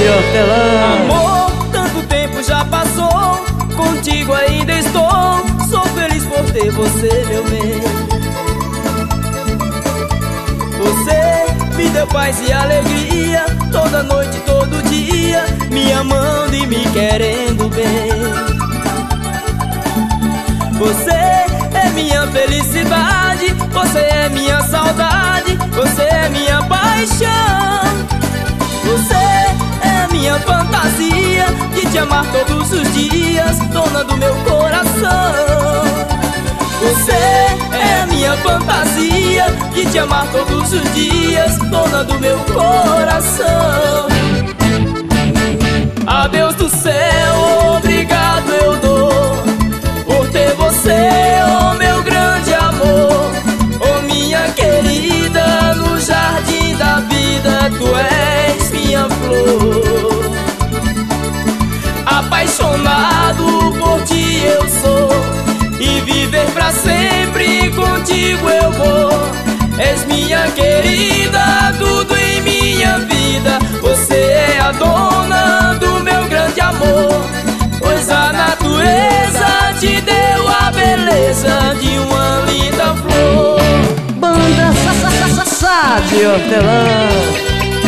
Hortelã. Amor, tanto tempo já passou, contigo ainda estou. Sou feliz por ter você, meu bem. Você me deu paz e alegria, toda noite, todo dia, me amando e me querendo bem. Você é minha felicidade, você é minha saudade, você é minha paixão. Você é minha fantasia de te amar todos os dias, dona do meu coração. Você é minha fantasia de te amar todos os dias, dona do meu coração. Adeus do céu, obrigado eu dou por ter você, oh meu grande amor. Oh minha querida, no jardim da vida tu és minha flor. Apaixonado por ti eu sou, e viver pra sempre contigo eu vou. És minha querida, tudo em minha vida. Você é a dona do meu grande amor, pois a natureza te deu a beleza de uma linda flor. Banda Sá de Hortelã.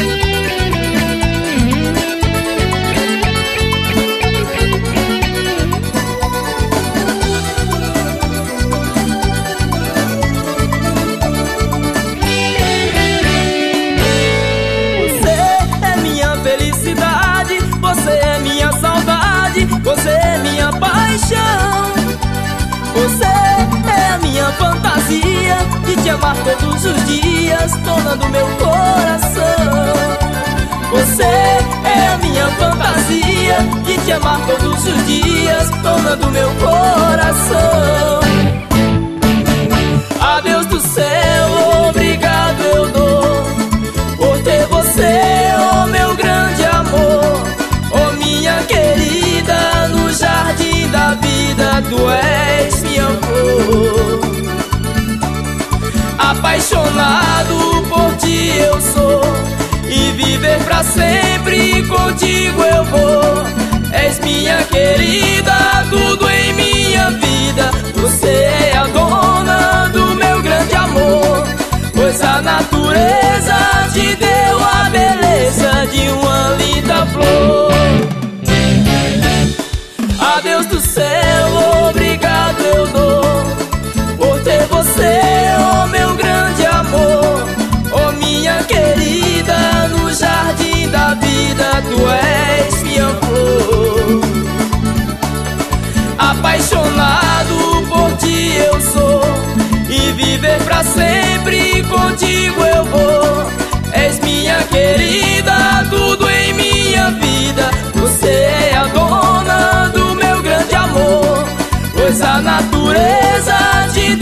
Você é minha saudade, você é minha paixão. Você é a minha fantasia de te amar todos os dias, dona do meu coração. Você é a minha fantasia de te amar todos os dias, dona do meu coração. Adeus do céu, obrigado eu dou por ter você, oh meu grande amor. Oh minha querida, no jardim da vida tu és minha flor. Apaixonado por ti eu sou, e viver pra sempre contigo eu vou. És minha querida, tudo em minha vida. Você é a dona do meu grande amor, pois a natureza te deu a beleza de uma linda flor. Adeus do céu, obrigado eu dou por ter você, oh meu grande amor. Oh minha querida, no jardim da vida tu és minha flor. Apaixonado por ti eu sou, e viver pra sempre contigo eu vou. És minha querida, tudo em minha vida. Você é a dona do meu grande amor, pois a natureza te